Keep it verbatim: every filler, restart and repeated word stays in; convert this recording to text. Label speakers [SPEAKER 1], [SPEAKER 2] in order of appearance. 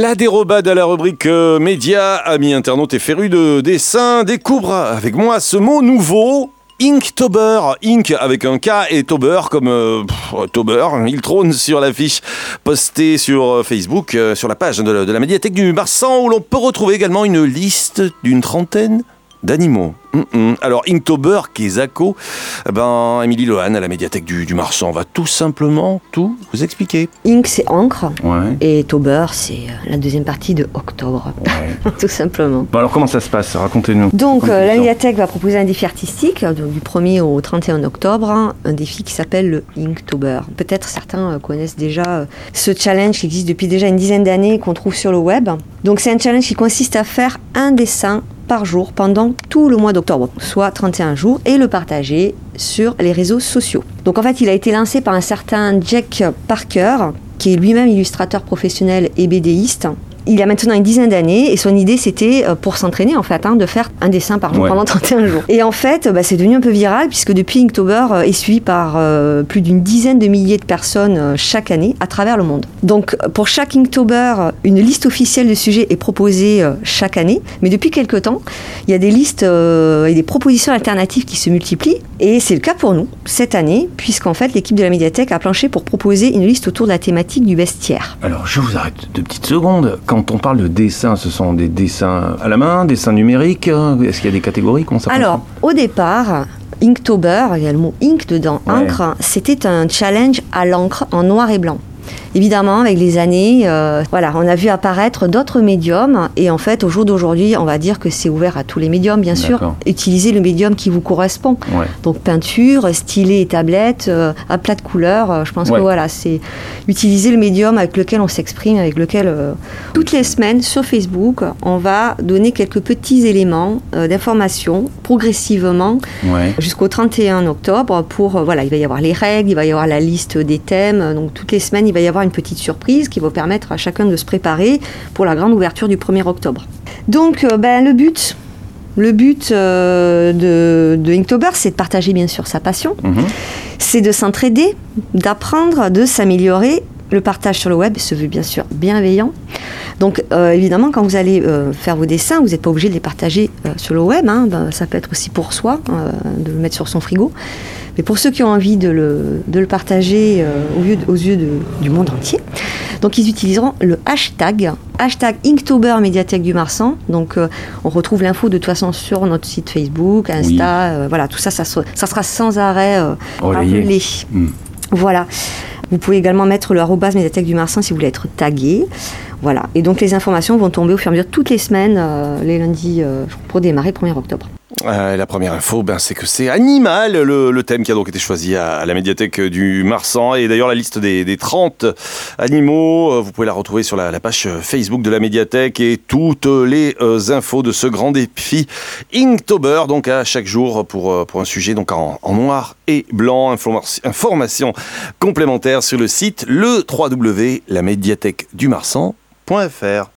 [SPEAKER 1] La dérobade à la rubrique euh, médias, amis internautes et férus de dessin, découvre avec moi ce mot nouveau, Inktober. Ink avec un K et Tober comme euh, pff, Tober. Il trône sur l'affiche postée sur Facebook, euh, sur la page de la, de la médiathèque du Marsan, où l'on peut retrouver également une liste d'une trentaine d'animaux. Mm-mm. Alors, Inktober, Kezako, ben, Émilie Lohan à la médiathèque du, du Marsan va tout simplement tout vous expliquer.
[SPEAKER 2] Ink, c'est encre,
[SPEAKER 1] Ouais.
[SPEAKER 2] et Tober, c'est la deuxième partie de octobre,
[SPEAKER 1] Ouais.
[SPEAKER 2] tout simplement.
[SPEAKER 1] Bon, alors, comment ça se passe? Racontez-nous.
[SPEAKER 2] Donc,
[SPEAKER 1] Racontez-nous
[SPEAKER 2] euh, la
[SPEAKER 1] ça.
[SPEAKER 2] médiathèque va proposer un défi artistique, donc, du premier au trente et un octobre, hein, un défi qui s'appelle le Inktober. Peut-être certains euh, connaissent déjà euh, ce challenge qui existe depuis déjà une dizaine d'années, qu'on trouve sur le web. Donc, c'est un challenge qui consiste à faire un dessin par jour pendant tout le mois d'octobre, soit trente et un jours, et le partager sur les réseaux sociaux. Donc en fait, il a été lancé par un certain Jack Parker, qui est lui-même illustrateur professionnel et BDiste. Il a maintenant une dizaine d'années et son idée c'était euh, pour s'entraîner en fait hein, de faire un dessin par jour
[SPEAKER 1] Ouais.
[SPEAKER 2] pendant trente et un jours. Et en fait bah, c'est devenu un peu viral puisque depuis Inktober euh, est suivi par euh, plus d'une dizaine de milliers de personnes euh, chaque année à travers le monde. Donc pour chaque Inktober, une liste officielle de sujets est proposée euh, chaque année, mais depuis quelques temps il y a des listes euh, et des propositions alternatives qui se multiplient et c'est le cas pour nous cette année puisqu'en fait l'équipe de la médiathèque a planché pour proposer une liste autour de la thématique du bestiaire.
[SPEAKER 1] Alors, je vous arrête deux petites secondes. Quand on parle de dessin, ce sont des dessins à la main, dessins numériques? Est-ce qu'il y a des catégories? Comment ça
[SPEAKER 2] Alors, au départ, Inktober, il y a le mot ink dedans,
[SPEAKER 1] Ouais.
[SPEAKER 2] encre, c'était un challenge à l'encre en noir et blanc. Évidemment, avec les années, euh, voilà, on a vu apparaître d'autres médiums et en fait, au jour d'aujourd'hui, on va dire que c'est ouvert à tous les médiums, bien sûr.
[SPEAKER 1] D'accord.
[SPEAKER 2] Utilisez le médium qui vous correspond.
[SPEAKER 1] Ouais.
[SPEAKER 2] Donc peinture, stylet et tablette, euh, à plat de couleurs, euh, je pense
[SPEAKER 1] Ouais.
[SPEAKER 2] que voilà, c'est utiliser le médium avec lequel on s'exprime, avec lequel euh, toutes les semaines sur Facebook, on va donner quelques petits éléments euh, d'information progressivement
[SPEAKER 1] Ouais.
[SPEAKER 2] jusqu'au trente et un octobre pour, euh, voilà, il va y avoir les règles, il va y avoir la liste des thèmes, donc toutes les semaines il va y avoir une petite surprise qui va permettre à chacun de se préparer pour la grande ouverture du premier octobre. Donc euh, ben, le but, le but euh, de, de Inktober, c'est de partager bien sûr sa passion,
[SPEAKER 1] Mhm.
[SPEAKER 2] c'est de s'entraider, d'apprendre, de s'améliorer. Le partage sur le web se veut bien sûr bienveillant. Donc euh, évidemment, quand vous allez euh, faire vos dessins, vous n'êtes pas obligé de les partager euh, sur le web. Hein. Ben, ça peut être aussi pour soi, euh, de le mettre sur son frigo. Mais pour ceux qui ont envie de le, de le partager euh, aux yeux, aux yeux de, du monde entier, donc ils utiliseront le hashtag, hashtag Inktober médiathèque du Marsan. Donc euh, on retrouve l'info de toute façon sur notre site Facebook, Insta,
[SPEAKER 1] Oui.
[SPEAKER 2] euh, voilà, tout ça, ça, se- ça sera sans arrêt euh,
[SPEAKER 1] Relayé.
[SPEAKER 2] rappelé.
[SPEAKER 1] Mm.
[SPEAKER 2] Voilà. Vous pouvez également mettre le arrobase médiathèque du Marsan si vous voulez être tagué. Voilà. Et donc les informations vont tomber au fur et à mesure toutes les semaines, euh, les lundis, euh, pour démarrer le premier octobre.
[SPEAKER 1] Euh, la première info, ben, c'est que c'est animal, le, le thème qui a donc été choisi à, à la médiathèque du Marsan. Et d'ailleurs, la liste des, des trente animaux, euh, vous pouvez la retrouver sur la, la page Facebook de la médiathèque et toutes les euh, infos de ce grand défi Inktober, donc à chaque jour pour, euh, pour un sujet donc en, en noir et blanc. Information, information complémentaire sur le site le w w w point la médiathèque du marsan point f r.